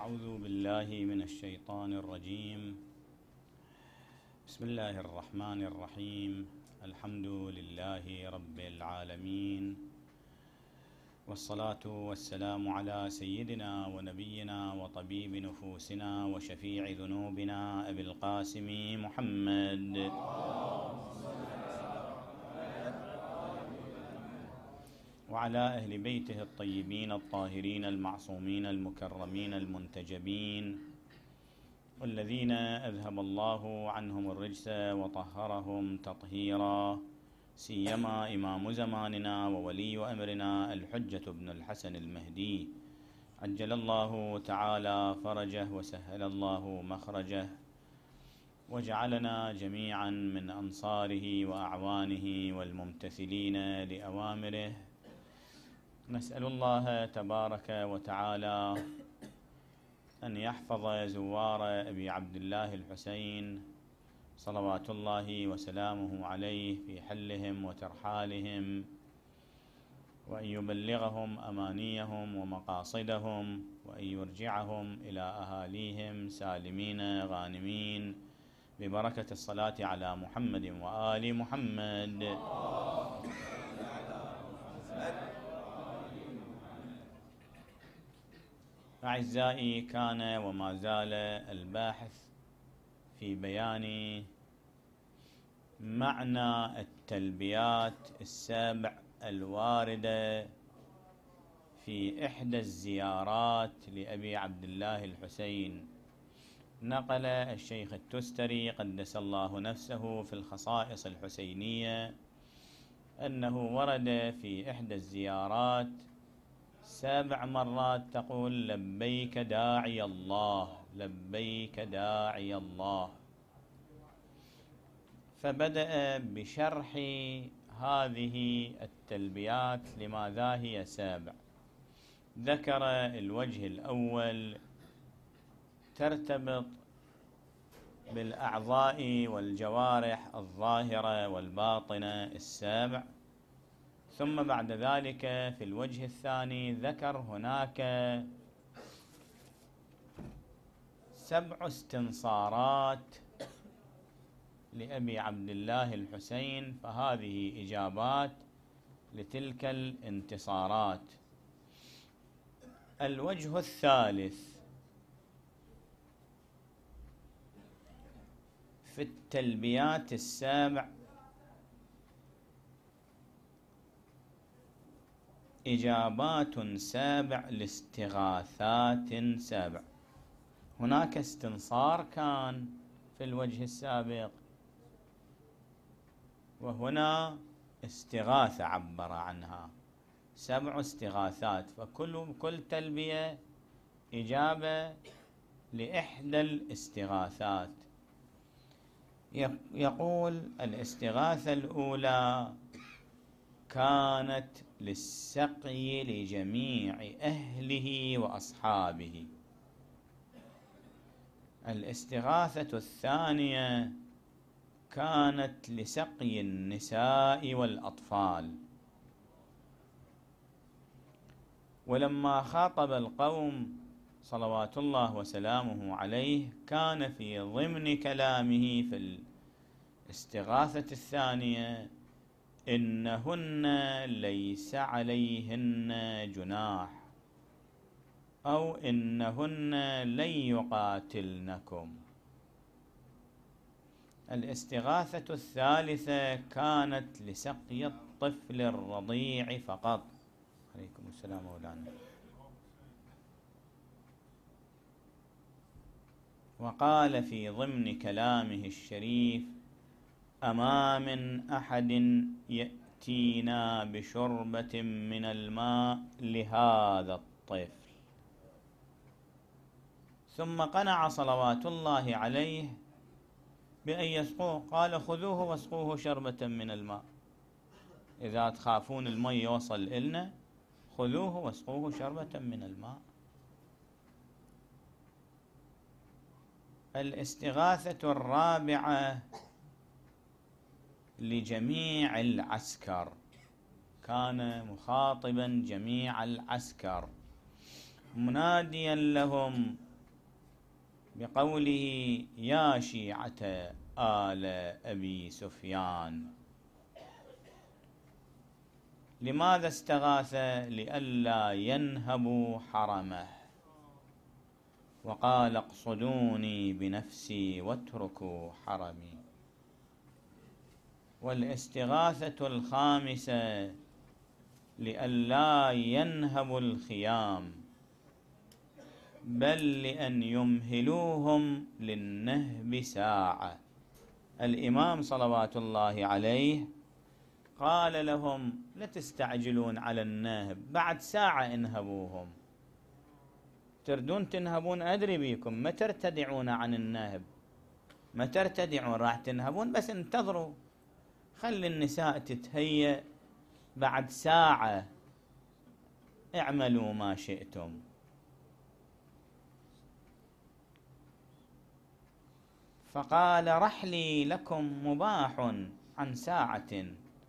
أعوذ بالله من الشيطان الرجيم. بسم الله الرحمن الرحيم. الحمد لله رب العالمين، والصلاة والسلام على سيدنا ونبينا وطبيب نفوسنا وشفيع ذنوبنا أبي القاسم محمد وعلى أهل بيته الطيبين الطاهرين المعصومين المكرمين المنتجبين، والذين أذهب الله عنهم الرجس وطهرهم تطهيرا، سيما إمام زماننا وولي أمرنا الحجة بن الحسن المهدي، عجل الله تعالى فرجه وسهل الله مخرجه، وجعلنا جميعا من أنصاره وأعوانه والممتثلين لأوامره. نسأل الله تبارك وتعالى أن يحفظ زوار أبي عبد الله الحسين صلوات الله وسلامه عليه في حلهم وترحالهم، وأن يبلغهم أمانيهم ومقاصدهم، وأن يرجعهم إلى أهاليهم سالمين غانمين ببركة الصلاة على محمد وآل محمد. أعزائي، كان وما زال الباحث في بيان معنى التلبيات السبع الواردة في إحدى الزيارات لأبي عبد الله الحسين. نقل الشيخ التستري قدس الله نفسه في الخصائص الحسينية أنه ورد في إحدى الزيارات 7 مرات تقول لبيك داعي الله، لبيك داعي الله. فبدأ بشرح هذه التلبيات لماذا هي 7. ذكر الوجه الأول ترتبط بالأعضاء والجوارح الظاهرة والباطنة 7، ثم بعد ذلك في الوجه الثاني ذكر هناك 7 استنصارات لأبي عبد الله الحسين، فهذه إجابات لتلك الانتصارات. الوجه الثالث في التلبيات 7 إجابات 7 لاستغاثات 7. هناك استنصار كان في الوجه السابق، وهنا استغاثة عبر عنها، 7 استغاثات، فكل تلبية إجابة لإحدى الاستغاثات. يقول الاستغاثة الأولى كانت للسقي لجميع أهله وأصحابه. الاستغاثة الثانية كانت لسقي النساء والأطفال. ولما خاطب القوم صلوات الله وسلامه عليه كان في ضمن كلامه في الاستغاثة الثانية إنهن ليس عليهن جناح، أو إنهن لن يقاتلنكم. الاستغاثة الثالثة كانت لسقي الطفل الرضيع فقط. عليكم السلام مولانا. وقال في ضمن كلامه الشريف: أما من أحد يأتينا بشربة من الماء لهذا الطفل. ثم قنع صلوات الله عليه بأن يسقوه، قال: خذوه واسقوه شربة من الماء، إذا تخافون الماء يوصل إلنا خذوه واسقوه شربة من الماء. الاستغاثة الرابعة لجميع العسكر، كان مخاطبا جميع العسكر مناديا لهم بقوله: يا شيعة آل أبي سفيان. لماذا استغاث؟ لئلا ينهبوا حرمه، وقال: اقصدوني بنفسي واتركوا حرمي. والاستغاثة الخامسة لئلا ينهبوا الخيام، بل لأن يمهلوهم للنهب ساعة. الإمام صلوات الله عليه قال لهم: لا تستعجلون على النهب، بعد ساعة انهبوهم. تردون تنهبون أدري بيكم، ما ترتدعون عن النهب، ما ترتدعون، راح تنهبون، بس انتظروا، خلي النساء تتهيأ، بعد ساعة اعملوا ما شئتم. فقال: رحلي لكم مباح عن ساعة.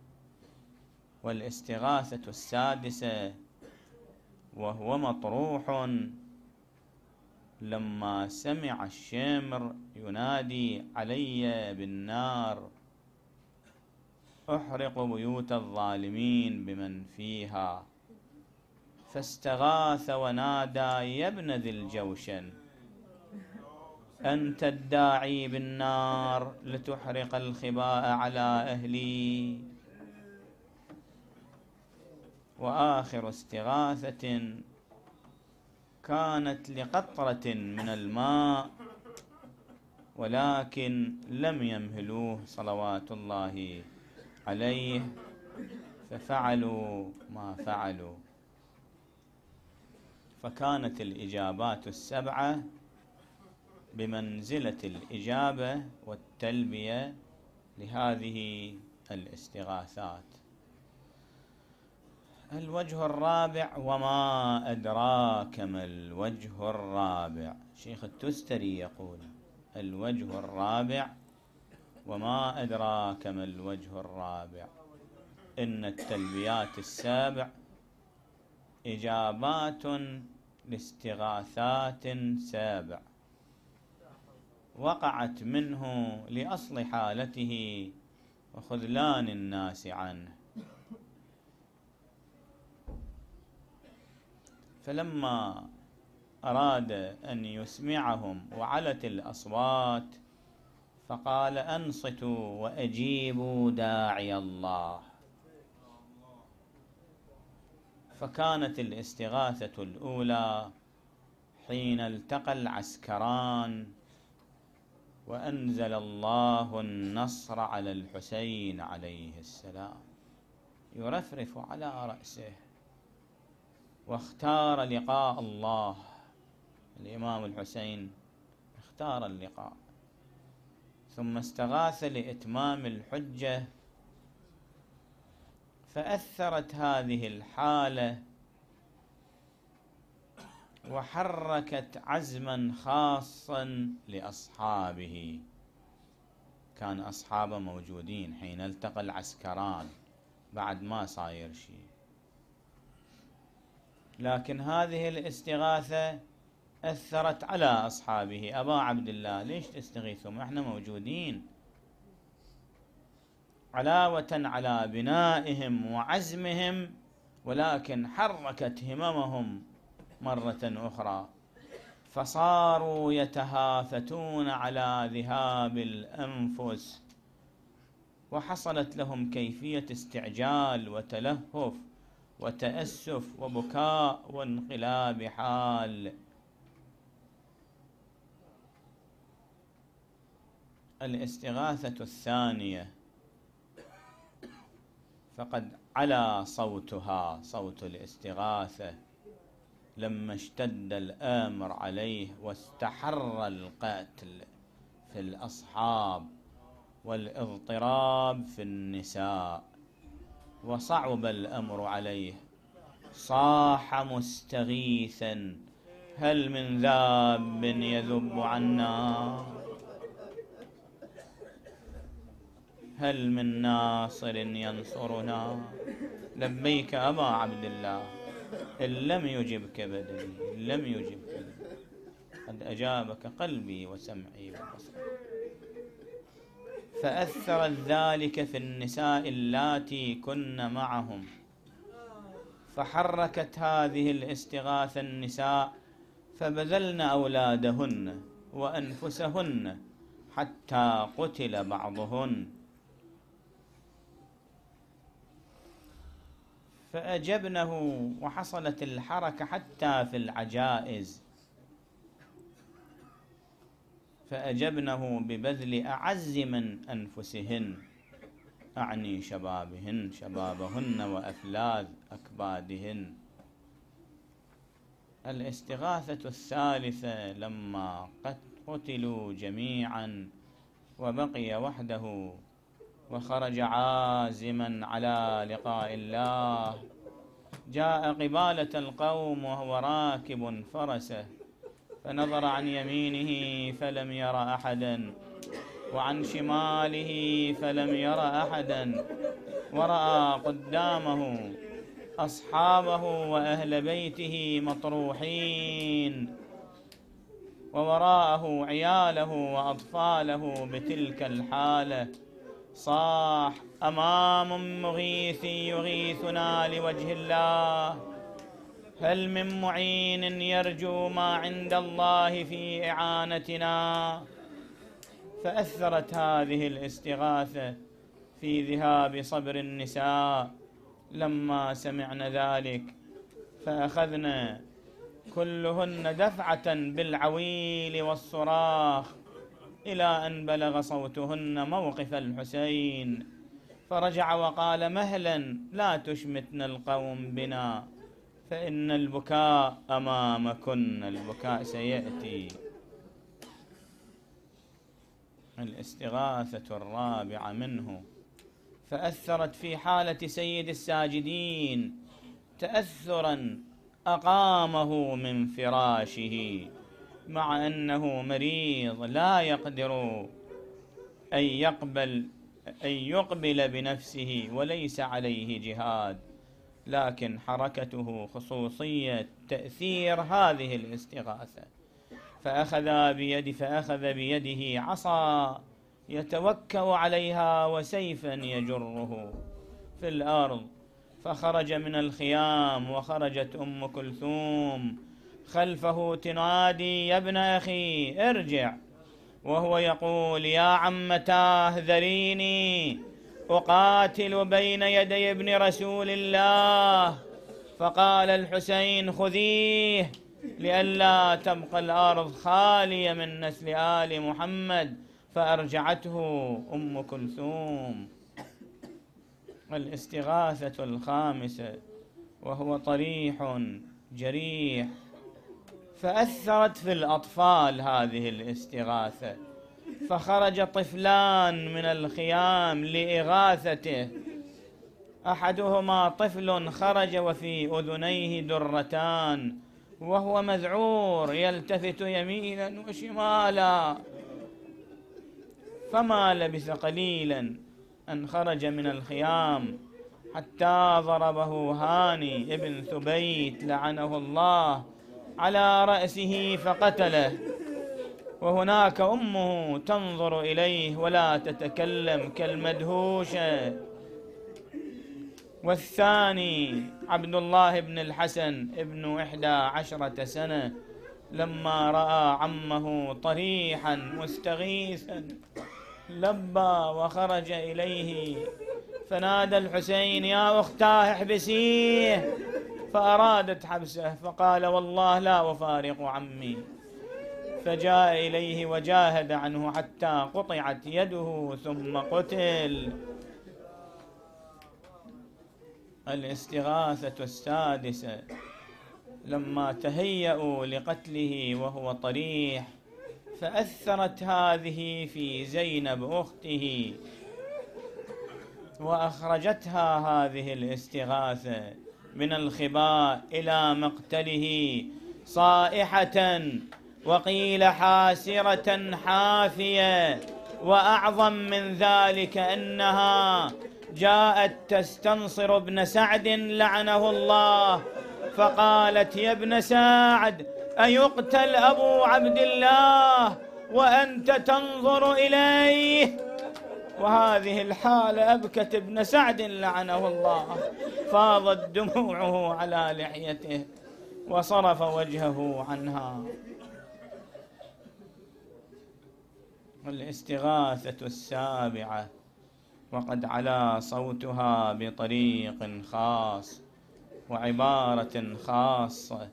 والاستغاثة السادسة وهو مطروح لما سمع الشمر ينادي علي بالنار: أحرق بيوت الظالمين بمن فيها. فاستغاث ونادى: يا ابن ذي الجوشن، أنت الداعي بالنار لتحرق الخباء على أهلي. وآخر استغاثة كانت لقطرة من الماء، ولكن لم يمهلوه صلوات الله عليه، ففعلوا ما فعلوا. فكانت الإجابات السبعة بمنزلة الإجابة والتلبية لهذه الاستغاثات. الوجه الرابع: وما أدراك ما الوجه الرابع. شيخ التستري يقول: الوجه الرابع: وما أدراك ما الوجه الرابع. إن التلبيات السابع إجابات لاستغاثات سابع وقعت منه لأصل حالته وخذلان الناس عنه. فلما أراد أن يسمعهم وعلت الأصوات فقال: أنصتوا وأجيبوا داعي الله. فكانت الاستغاثة الأولى حين التقى العسكران وأنزل الله النصر على الحسين عليه السلام يرفرف على رأسه، واختار لقاء الله. الإمام الحسين اختار اللقاء، ثم استغاث لإتمام الحجة، فأثرت هذه الحالة وحركت عزما خاصا لأصحابه. كان أصحابه موجودين حين التقى العسكران، بعد ما صاير شيء، لكن هذه الاستغاثة أثرت على أصحابه. أبا عبد الله، ليش تستغيثون؟ احنا موجودين. علاوة على بنائهم وعزمهم، ولكن حركت هممهم مرة أخرى، فصاروا يتهافتون على ذهاب الأنفس، وحصلت لهم كيفية استعجال وتلهف وتأسف وبكاء وانقلاب حال. الاستغاثة الثانية فقد علا صوتها، صوت الاستغاثة، لما اشتد الأمر عليه واستحر القتل في الأصحاب والاضطراب في النساء وصعب الأمر عليه، صاح مستغيثا: هل من ذاب يذب عنا؟ هل من ناصر ينصرنا؟ لبيك أبا عبد الله، إن لم يجبك بدني، إن لم يجبك بدني. قد أجابك قلبي وسمعي وبصري. فأثرت ذلك في النساء اللاتي كن معهم، فحركت هذه الاستغاثة النساء فبذلن أولادهن وأنفسهن حتى قتل بعضهن. فأجبنه، وحصلت الحركة حتى في العجائز، فأجبنه ببذل أعز من أنفسهن، أعني شبابهن وأفلاذ أكبادهن. الاستغاثة الثالثة لما قد قتلوا جميعا وبقي وحده وخرج عازما على لقاء الله، جاء قبالة القوم وهو راكب فرسه، فنظر عن يمينه فلم ير أحدا وعن شماله فلم ير أحدا، ورأى قدامه أصحابه وأهل بيته مطروحين، ووراءه عياله وأطفاله بتلك الحالة. صاح: أمام مغيث يغيثنا لوجه الله، هل من معين يرجو ما عند الله في إعانتنا؟ فأثرت هذه الاستغاثة في ذهاب صبر النساء لما سمعن ذلك، فأخذن كلهن دفعة بالعويل والصراخ إلى أن بلغ صوتهن موقف الحسين، فرجع وقال: مهلا، لا تشمتن القوم بنا، فإن البكاء أمامكن، البكاء سيأتي. الاستغاثة الرابعة منه فأثرت في حالة سيد الساجدين تأثرا أقامه من فراشه، مع أنه مريض لا يقدر أن يقبل بنفسه وليس عليه جهاد، لكن حركته خصوصية تأثير هذه الاستغاثة. فأخذ بيده عصا يتوكأ عليها وسيفا يجره في الأرض، فخرج من الخيام، وخرجت أم كلثوم خلفه تنادي: يا ابن أخي ارجع، وهو يقول: يا عمتاه ذريني أقاتل بين يدي ابن رسول الله. فقال الحسين: خذيه لئلا تبقى الأرض خالية من نسل آل محمد، فأرجعته أم كلثوم. الاستغاثة الخامسة وهو طريح جريح، فأثرت في الأطفال هذه الاستغاثة، فخرج طفلان من الخيام لإغاثته، أحدهما طفل خرج وفي أذنيه درتان وهو مذعور يلتفت يمينا وشمالا، فما لبث قليلا أن خرج من الخيام حتى ضربه هاني ابن ثبيت لعنه الله على رأسه فقتله، وهناك أمه تنظر إليه ولا تتكلم كالمدهوشة. والثاني عبد الله بن الحسن ابن 11 سنة لما رأى عمه طريحا مستغيثا لبى وخرج إليه، فنادى الحسين: يا أختاه احبسيه، فأرادت حبسه، فقال: والله لا أفارق عمي، فجاء إليه وجاهد عنه حتى قطعت يده ثم قتل. الاستغاثة السادسة لما تهيأوا لقتله وهو طريح، فأثرت هذه في زينب أخته، وأخرجتها هذه الاستغاثة من الخباء إلى مقتله صائحة، وقيل حاسرة حافية، وأعظم من ذلك أنها جاءت تستنصر ابن سعد لعنه الله، فقالت: يا ابن سعد أيقتل أبو عبد الله وأنت تنظر إليه؟ وهذه الحالة أبكت ابن سعد لعنه الله، فاضت دموعه على لحيته وصرف وجهه عنها. الاستغاثة السابعة، وقد علا صوتها بطريق خاص وعبارة خاصة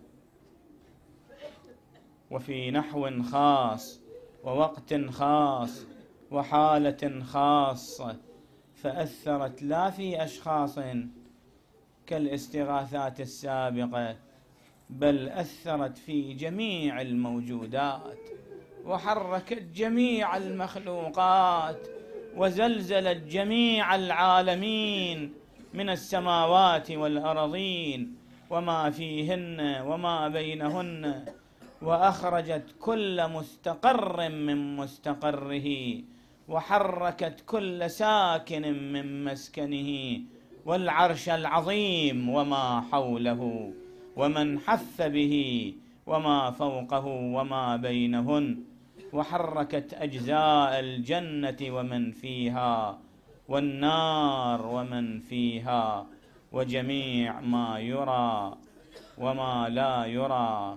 وفي نحو خاص ووقت خاص وحالة خاصة، فأثرت لا في أشخاص كالاستغاثات السابقة، بل أثرت في جميع الموجودات وحركت جميع المخلوقات وزلزلت جميع العالمين من السماوات والأرضين وما فيهن وما بينهن، وأخرجت كل مستقر من مستقره، وحركت كل ساكن من مسكنه، والعرش العظيم وما حوله ومن حف به وما فوقه وما بينهن، وحركت أجزاء الجنة ومن فيها والنار ومن فيها وجميع ما يرى وما لا يرى.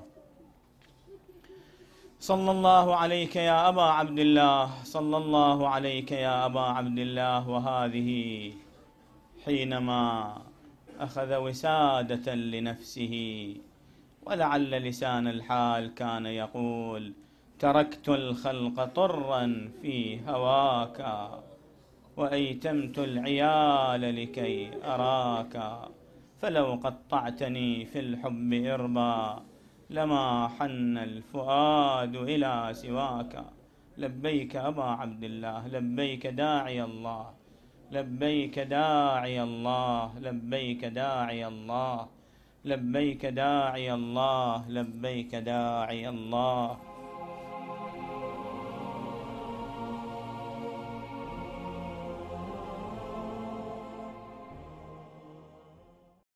صلى الله عليك يا أبا عبد الله، صلى الله عليك يا أبا عبد الله. وهذه حينما أخذ وسادة لنفسه، ولعل لسان الحال كان يقول: تركت الخلق طرا في هواك وأيتمت العيال لكي أراك، فلو قطعتني في الحب إربا لما حن الفؤاد إلى سواك. لبيك أبا عبد الله، لبيك داعي الله، لبيك داعي الله، لبيك داعي الله، لبيك داعي الله، لبيك داعي الله.